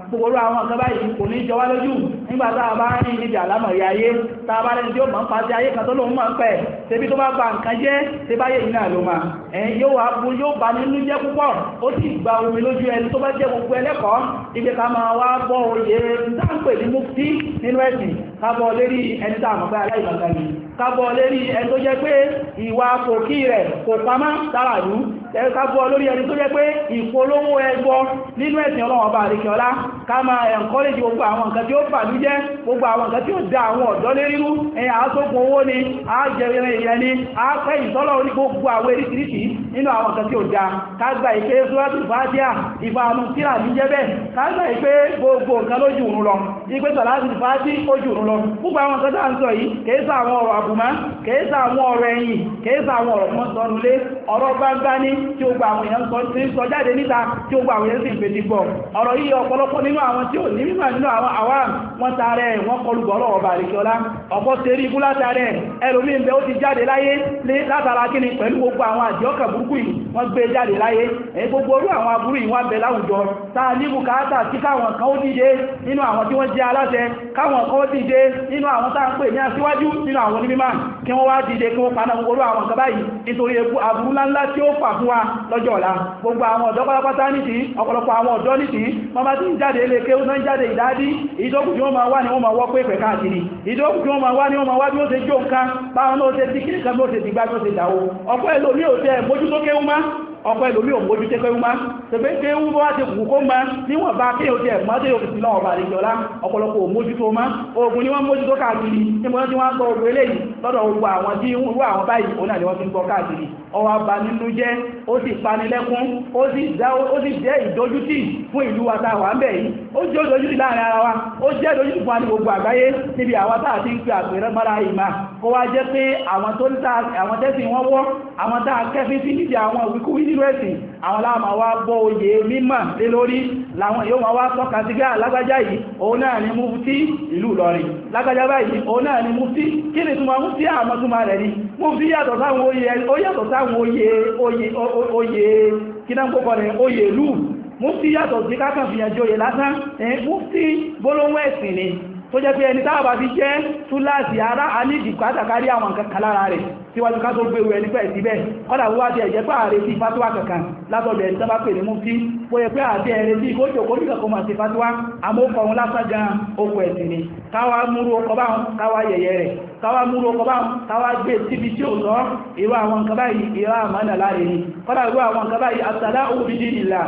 gbogbo àwọn nǹkan báyìí kò ní jọ wá lójú nígbà tá a bá rí níbi àlámọ̀rí ayé tá a bá rẹni tí ó mọ̀ ń pa sí ayé kan tó lóun mọ̀ ń pẹ̀ tẹbí tó bá ba nǹkan jẹ́ tí bá yé iná ló máa ẹ̀yìn yóò wá bú yóò bá nínú jẹ́ púpọ̀ ó sì gba omi lójú ẹni tó bá jẹ́ gbogbo ẹlẹ́kọ̀ọ́ ibi ká máa wá bọ́ oyè dáńpẹ̀ ní mufti nínú ẹ̀sìn kábọ̀ lérí ẹni tá a mọ̀ pé aláìmọ̀kan ni kábọ̀ lérí ẹni tó jẹ́ pé ìwà kòkí rẹ̀ kò pamọ́ sára ìlú kábọ̀ lórí ẹni tó jẹ́ pé ìpolówó ẹgbọ́ nínú ẹ̀sìn ọlọ́wọ́n bá àríkẹ́ ọlá ká máa encourage gbogbo àwọn nǹkan tí ó bàlú jẹ́ gbogbo àwọn nǹkan tí ó dá àwọn ọ̀dọ́ lérírú ẹ̀yà àásókun owó ni àájẹrẹ ìyẹn ni àápẹ́ ìtọ́lọ̀ orí gbogbo àwọn eríṣiríṣi nínú àwọn nǹkan tí ó dá kágbà ìpé suratul Fatiha ìfàmù tíra ní jẹ́bẹ̀ kágbà ìpé gbogbo nǹkan lójú òun lọ ìpé salatul Fatiha ojú òun lọ gbogbo àwọn nǹkan tá ń sọ yìí kèésà àwọn ọ̀rọ̀ àbùmá kèésà àwọn ọ̀rọ̀ ẹ̀yìn kèésà àwọn ọ̀rọ̀ mọ́ sọnulé ọ̀rọ̀ gbangba ní tí ó gba àwọn èèyàn sọ jáde níta tí ó gba àwọn èèyàn sì ń pèsè gbọ́ ọ̀rọ̀ yìí ọ̀pọ̀lọpọ̀ nínú àwọn tí ó ní mímọ̀ nínú àwọn àwàm wọ́n tààrẹ wọ́n kọlùgbọ́ ọlọ́wọ́ bá àríkíọlá ọ̀pọ̀ tẹ́rí ibú látàrẹ ẹlòmí ń bẹ ó ti jáde láyé látara kíni pẹ̀lú gbogbo àwọn àjíọ́kà burúkú yìí wọ́n gbé jáde láyé èyí gbogbo orú àwọn aburú yìí wọ́n bẹ láwùjọ táà ní bùkátà sí káwọn kan ó dìde nínú àwọn tí wọ́n jẹ́ aláṣẹ káwọn kan ó dìde nínú àwọn táà ń pè ní aṣíwájú nínú àwọn onímọ̀ kí wọ́n wá dìde kí wọ́n paná gbogbo àwọn kan báyìí nítorí epo aburú ńláńlá tí ó fà fún wa lọ́jọ́ ọ̀la gbogbo àwọn ọ̀dọ́ pátápátá nìtì ọ̀pọ̀lọpọ̀ àwọn ọ̀dọ́ nìtì wọ́n bá ti ń jáde ilé kéwú náà jáde ìdádí ìdókù tí wọ́n máa wá ní wọ́n máa wọ́ pé pẹ̀ káàkiri ìdókù tí wọ́n máa wá ní wọ́n máa wá bí ó ṣe jó nǹkan báwọn náà ṣe tí kìnnìkan bí ó ṣe ti gbá bí ó ṣe dáwó ọ̀pọ̀ ẹlòmí ò tẹ́ mójútó kéwú má ọ̀pọ̀ ẹlòmí ò mójútó kéwú má tẹ̀bẹ́ kéwú bó wá ti kù kó má níwọ̀n bá kí o jẹ́ mọ́tẹ́ òfin sí lọ́wọ́ bàrí jọlá ọ̀pọ̀lọpọ̀ mójútó má ogun ni wọ́n mójútó káàkiri ní mọ́ tí wọ́n gbọ́ ogun eléyìí lọ́dọ̀ gbogbo àwọn tí wọ́n àwọn báyìí òun náà ni wọ́n fi ń gbọ́ káàkiri ọwọ́ bá nínú jẹ́ ó sì panilẹ́kún ó sì jẹ́ ìdójútì fún ìlú wa tá wà ń bẹ̀ yìí ó jẹ́ ìdójútì láàrin ara wa ó jẹ́ ìdójútì fún wa ní gbogbo àgbáyé níbi àwọn táà ti ń pè àpẹẹrẹ mọ́ra ìmá kó wá jẹ́ pé àwọn tó ń ta àwọn tẹ́sì wọ́n wọ́ àwọn táà kẹfí sí níbi àwọn ìwíkúwí nínú ẹ̀sìn àwọn láàmà wá bọ́ oyè mímọ̀ lé lórí làwọn yóò máa wá tọ́ka sí gá lágbájá yìí òun náà ni mufti ìlú Ìlọrin lágbájá báyìí òun náà ni mufti kí ni túnmọ̀ mufti àmọ́ túnmọ̀ rẹ̀ ni mufti yàtọ̀ sáwọn oyè ó yàtọ̀ sáwọn oyè oyè oyè kí náà kókọ rẹ̀ oyè ìlú mufti yàtọ̀ sí kákan fìyànjú oyè lásán mufti gbólóhùn ẹ̀sìn ni tó jẹ́ pé ẹni táàbà fi jẹ́ túláàsì ara a ní ìdìkátàkárí àwọn kankan lára rẹ̀ síwájú ká tó gbèrú ẹni pẹ̀ síbẹ̀ kọ́dà wọ́n ti ẹ̀jẹ́ pé ààrẹ sí fatuwa kankan látọ̀dọ̀ ẹni tọ́bá pè ní mufti bóyẹ pé àti ẹ̀rẹ́ sí ìkójò kó nígbà kó máa ṣe fatuwa àmókọ̀ wọn lásán gan okò ẹ̀sìn ni káwà múrú ọkọ̀ báhùn káwà yẹ̀yẹ̀ rẹ̀ káwà múrú ọkọ̀ báhùn káwà gbé síbi tí ó sọ irú àwọn nǹkan báyìí irú àmánà láre ni kọ́dà irú àwọn nǹkan báyìí àtàdá òbí dìnnìlà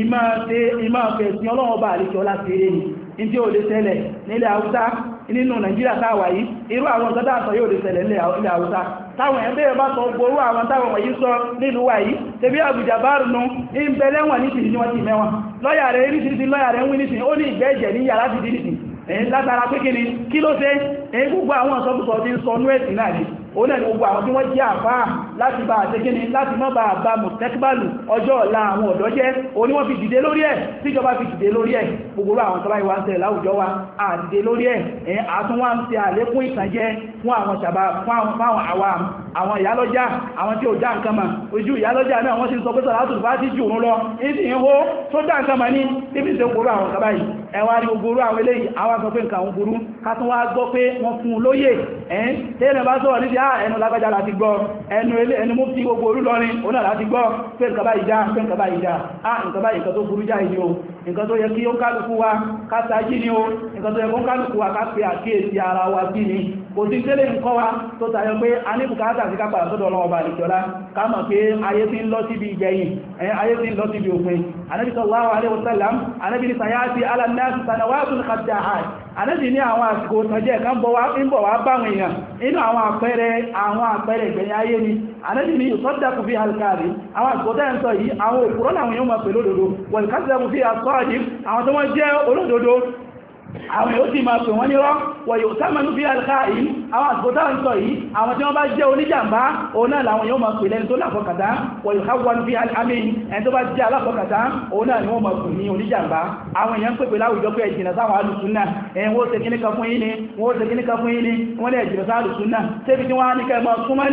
ìmọ̀ fẹ̀sìn ọlọ́wọ́ bá àríkẹ́ ọlá sí eré ni tí ó lè ṣẹlẹ̀ nílẹ̀ Haúsá nínú Nàìjíríà táwà yìí irú àwọn nǹkan dáàtọ̀ yóò lè ṣẹlẹ̀ nílẹ̀ Haúsá táwọn ẹ̀bẹ́ bá sọ gbórú àwọn táwọn wọ̀nyí sọ nílùú wà yìí tẹbí àbújá bá rùnú ń bẹ̀lẹ́wọ̀n ní tìí wọ́n ti mẹ́wọ̀n lọ́yà rẹ̀ rí títí lọ́yà rẹ̀ ń wí nìsìn ó ní ìgbẹ́jẹ̀ ní yàrá ti dì nìsìn ẹ̀yìn látara pé kí ni kí ló ṣe ẹ̀yìn gbogbo àwọn ọ̀sọ́pùsọ̀ ti ń sọ nú ẹ̀sìn náà ni ó náà ni gbogbo àwọn tí wọ́n jẹ́ àfáà láti bá àṣẹ kí ni láti mọ́ bá àbá mùtẹ́kíbàlù ọjọ́ ọ̀la àwọn ọ̀dọ́ jẹ́ oní wọ́n fi dìde lórí ẹ̀ tíjọba fi dìde lórí ẹ̀ gbogbo àwọn tọ́lá ìwà ń tẹ̀lẹ̀ láwùjọ wa àdìde lórí ẹ̀ ẹ̀yìn àtúnwà ń ṣe àlékún ìtànjẹ fún àwọn ṣàbá fún àwọn àwa àwọn ìyálọ́jà àwọn tí ó já nǹkan mà ojú ìyálọ́jà náà wọ́n sì ń sọ pé sọ̀rọ̀ àtùfà ti jù ń lọ ìsì ń hó tó já nǹkan mà ní níbi ìṣẹ́ gbogbo àwọn kaba yìí ẹwà rí gbogbo àwọn eléyìí àwọn sọ pé nǹkan àwọn burú ká tún wá gbọ́ pé wọ́n fún un lóyè ẹ̀yìn tẹ́lẹ̀ bá sọ̀rọ̀ níbi ẹnu lágbájá láti gbọ́ ẹnu mú fi gbogbo orú lọrin òun náà láti gbọ́ pé nǹkan bá ìdá pé nǹkan bá ìdá ah nǹkan bá nǹkan tó burú jáì ní o nǹkan tó yẹ kí ó kálukú wa ká tají ní o nǹkan tó yẹ kó kálukú wa ká pe àkíyèsí ara wa sí ni kò sí tẹ́lẹ̀ nǹkan wa tó tayọ pé a ní bùkátà sí kápá àtọ́dọ̀ ọlọ́wọ́ bá àlìkọ́lá ká mọ̀ pé ayé ti ń lọ síbi ìgbẹ̀yìn ayé ti ń lọ síbi òpin Ànábì sallallahu alaihi wasallam Ànábì ní sayati ala nasi sanawatun khaddahat Ànábì ní àwọn àsìkò tàjẹ́ kan bọ̀ wá báwọn èèyàn inú àwọn àpẹẹrẹ àwọn àpẹẹrẹ ìgbẹ̀yìn ayé ni Ànábì ní yusaddaqu fi al-kadhib àwọn àsìkò tẹ́ ń sọ yìí àwọn òpùrọ́ làwọn yóò máa pè lódodo wal kadhabu fi as-sadiq àwọn tó wọ́n jẹ́ olódodo àwọn yóò ti máa pè wọ́n nírọ́ wọ̀n yóò sáàmànú bí alkha'in àwọn àsìkòtà ń sọ yìí àwọn tí wọ́n bá jẹ́ oníjàmbá òun náà làwọn yóò máa pè lẹ́ni tó láfọkàtà wọ̀n yóò háwọn bí alamin ẹni tó bá jẹ́ aláfọkàtà òun náà ni wọ́n máa pè ní oníjàmbá àwọn èèyàn pèpè láwùjọ pé ẹ̀jìnà sáwọn alùsùnà ẹ̀yìn wọ́n ṣe kíníkà fún yín ni wọ́n ṣe kíníkà fún yín ni wọ́n lè ẹ̀jìnà sáwọn alùsùnà tẹ́bi tí wọ́n á ní kẹ́ máa súnmọ́ ní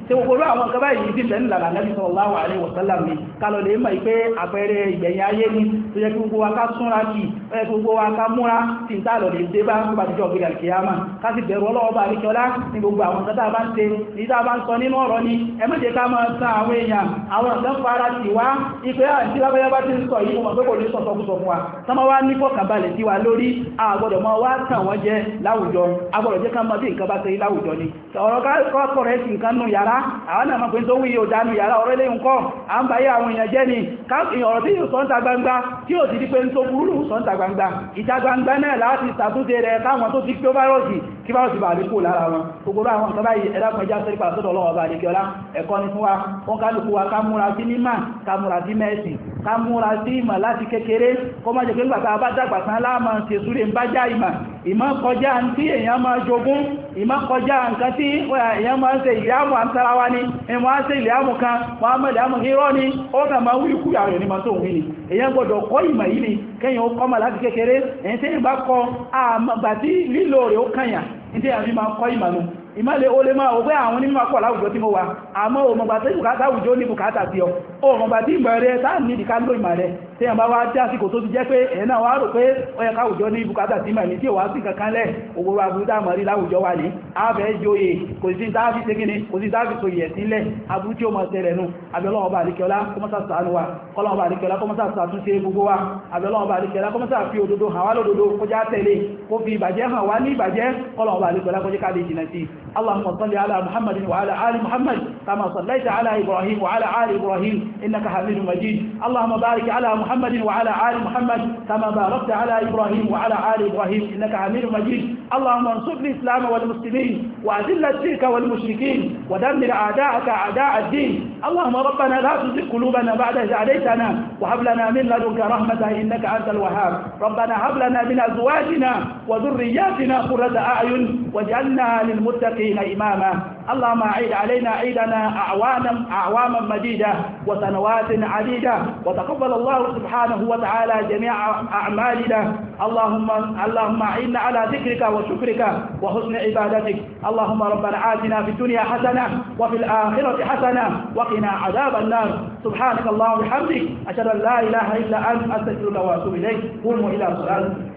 tí gbogbo àwọn nǹkan báyìí ti tẹ̀ nílànà Nabi sallallahu alaihi wasallam ni kálọ̀ lè mọ̀ pé àpẹẹrẹ ìgbẹ̀yìn ayé ni tó yẹ kí gbogbo wa ká súnra kì ó yẹ kí gbogbo wa ká múra tí ń tà lọ lè dé bá ń bá tíjọ́ gbé alkiyama ká sì bẹ̀rù ọlọ́wọ́ bá àríkọlá ní gbogbo àwọn nǹkan tá a bá ń ṣe ní tá a bá ń sọ nínú ọ̀rọ̀ ni ẹ má jẹ́ ká máa san àwọn èèyàn àwọn nǹkan fara tì wá ìpé àti lábẹ́yà bá ti ń sọ yìí mọ̀ pé kò ní sọ sọkúsọ fún wa tọ́mọ wá ní fọkànbalẹ̀ sí wa lórí àgbọ̀dọ̀ mọ́ wá tàn wọ́n jẹ láwùjọ agbọ̀dọ̀ jẹ́ ká mọ́ bí nǹkan bá ṣe láwùjọ ni ọ̀rọ̀ kọ́kọ́ rẹ̀ sí nǹkan nù yàrá àwọn náà mọ̀ pé tó wíyẹ òdánù yàrá ọ̀rọ̀ lẹ́yìn kọ́ à ń báyé àwọn èèyàn jẹ́ ni ọ̀rọ̀ tí yóò sọ́ńtà gbangba tí ó ti di pé ń tó burú sọ́ńtà gbangba ìta gbangba náà láti ṣàtúnṣe rẹ̀ káwọn tó ti pé fáírọ̀sì kí fáírọ̀sì bá lè kó lára wọn gbogbo àwọn nǹkan báyìí ẹ̀dá kan já sẹ́rípà sọ́dọ̀ ọlọ́wọ́ bá lè kí ọlá ẹ̀kọ́ ni fún wa wọn kálukú wa ká múra sí mímọ̀ ká múra sí mẹ́sìn ká múra sí ìmọ̀ láti kékeré kó má jẹ́ pé nígbàtà bá dàgbà tán láàmà ṣe súré ń bá já ìmọ̀ ìmọ̀ kọjá tí èèyàn máa jogún ìmọ̀ kọjá nǹkan tí èèyàn máa ń ṣe ìyàmù àntarawa ni ìmọ̀ á ṣe ìyàmù kan wọ́n mọ̀ ìyàmù hírọ́ ni ó kà máa wí kú àwọn ènìyàn tó wí ni èèyàn gbọ́dọ̀ kọ́ ìmọ̀ yìí ni kẹ́yìn ó kọ́ mà láti kékeré èyí tí ìbá kọ àmàgbà tí lílò rẹ̀ ó kànyà ní tí àbí máa kọ́ ìmọ̀ nù ìmọ̀lẹ̀ o lè máa ògbé àwọn onímọ̀ pọ̀ láwùjọ tí mo wà àmọ́ òmọ̀gbà tí bùkátà àwùjọ ní bùkátà sí ọ òmọ̀gbà tí ìmọ̀ rẹ̀ táà ní ìdíká ló ìmọ̀ rẹ̀ tí a bá wá tí àsìkò tó ti jẹ́ pé ẹ̀yẹn náà wá rò pé ó yẹ káwùjọ ní bùkátà sí ìmọ̀ ní tí ó wá sí kankan lẹ̀ ògbòrò àbúrúdá mọ̀rí láwùjọ wà ní ààbẹ̀ joyè kò sí dáàfi tegini kò sí dáàfi tó yẹ̀ sílẹ̀ aburú tí ó mọ̀ tẹ̀rẹ̀ nù abẹ́lọ́wọ́ bá àríkẹ́ọlá kọmọ́sá sàánú wa kọlọ́wọ́ bá àríkẹ́ọlá kọmọ́sá sàtúnṣe gbogbo wa abẹ́lọ́wọ́ bá àríkẹ́ọlá kọmọ́sá fi òdodo hàn wá lódodo kọjá tẹ̀lé kó fi ìbàjẹ́ hàn wá ní ìbàjẹ́ kọlọ́wọ́ bá àríkẹ́ọlá kọjá ká lè jìnà sí اللهم صل على محمد وعلى آل محمد كما صليت على إبراهيم وعلى آل إبراهيم إنك حميد مجيد اللهم بارك على محمد وعلى آل محمد كما باركت على إبراهيم وعلى آل إبراهيم إنك حميد مجيد اللهم انصر الإسلام والمسلمين وأذل الشرك والمشركين ودمر أعداءك أعداء الدين اللهم ربنا لا تزغ قلوبنا بعد إذ هديتنا وهب لنا من لدنك رحمة إنك أنت الوهاب ربنا هب لنا من أزواجنا وذرياتنا قرة أعين واجعلنا للمتقين إماما اللهم أعيد علينا عيدنا أعواما أعواما مديدة وسنوات عديدة وتقبل الله سبحانه وتعالى جميع أعمالنا اللهم اللهم أعنا على ذكرك وشكرك وحسن عبادتك اللهم ربنا آتنا في الدنيا حسنة وفي الآخرة حسنة وقنا عذاب النار سبحانك اللهم وبحمدك أشهد أن لا إله إلا أنت أستغفرك وأتوب إليك قوموا إلى صلاتكم